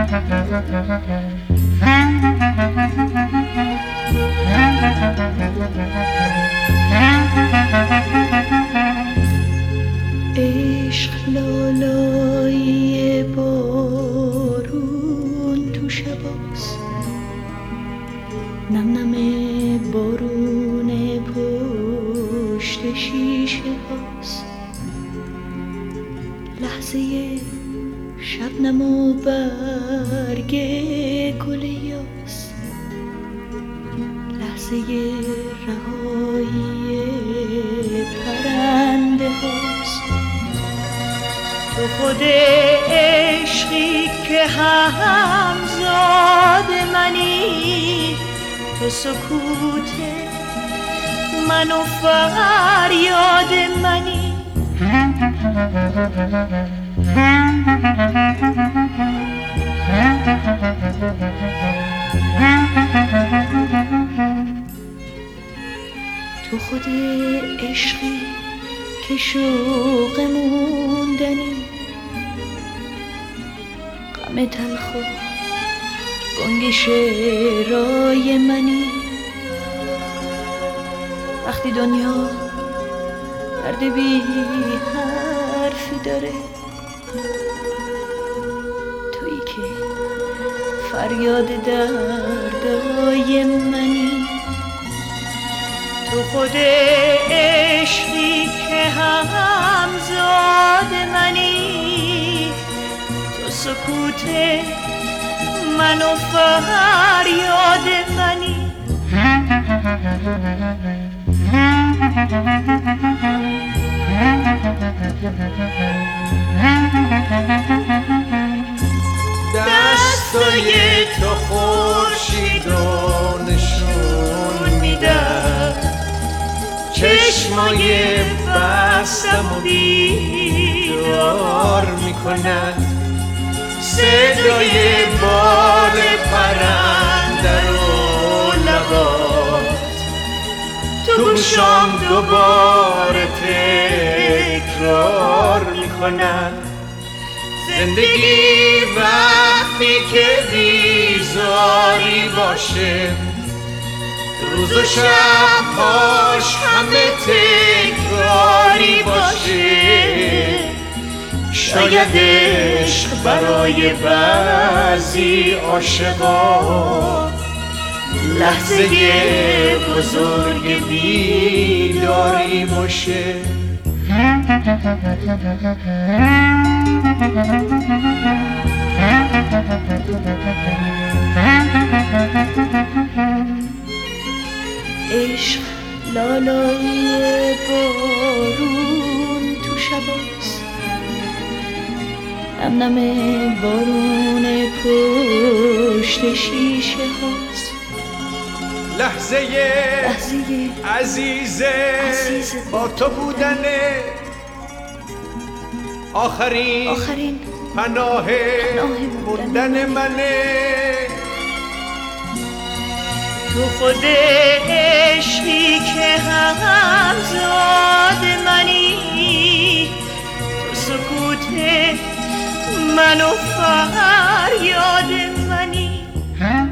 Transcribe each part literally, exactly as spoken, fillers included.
عشق لالایی بارون تو شباست، نم نم بارون پشت شیشه هاست، لحظه شبنم و برگ گل یاس، لحظه رهایی پرنده هاست. تو خود عشقی که همزاد منی، تو سکوت من و فریاد منی. تو خود عشقی که شوق موندنی، غم تلخ و گنگ شعرهای منی. وقتی دنیا درد بی حرفی داره، تویی که فریاد دردهای منی. تو خود عشقی که همزاد منی، تو سکوت من و فریاد منی. دستای تو خورشید رو نشون میدن، چشمای بستم و بیدار میکنن، صدای بال پرنده رو لبات تو گوشام دوباره تکرار میکنن. زندگی وقتی که بیزاری باشه، روز و شبهاش همه تکراری باشه. شاید عشق برای بعضی عاشقا لحظه بزرگ بیداری باشه. عشق لالایی بارون تو شباست، نم نم بارون پشت شیشه هاست. لحظه عزیزه با تو بودنه، آخرین, آخرین پناه موندن منه. تو خود عشقی که همزاد منی، تو سکوت من و فریاد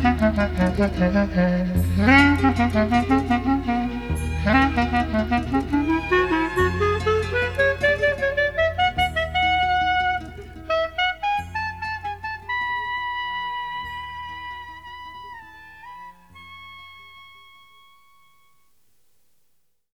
منی.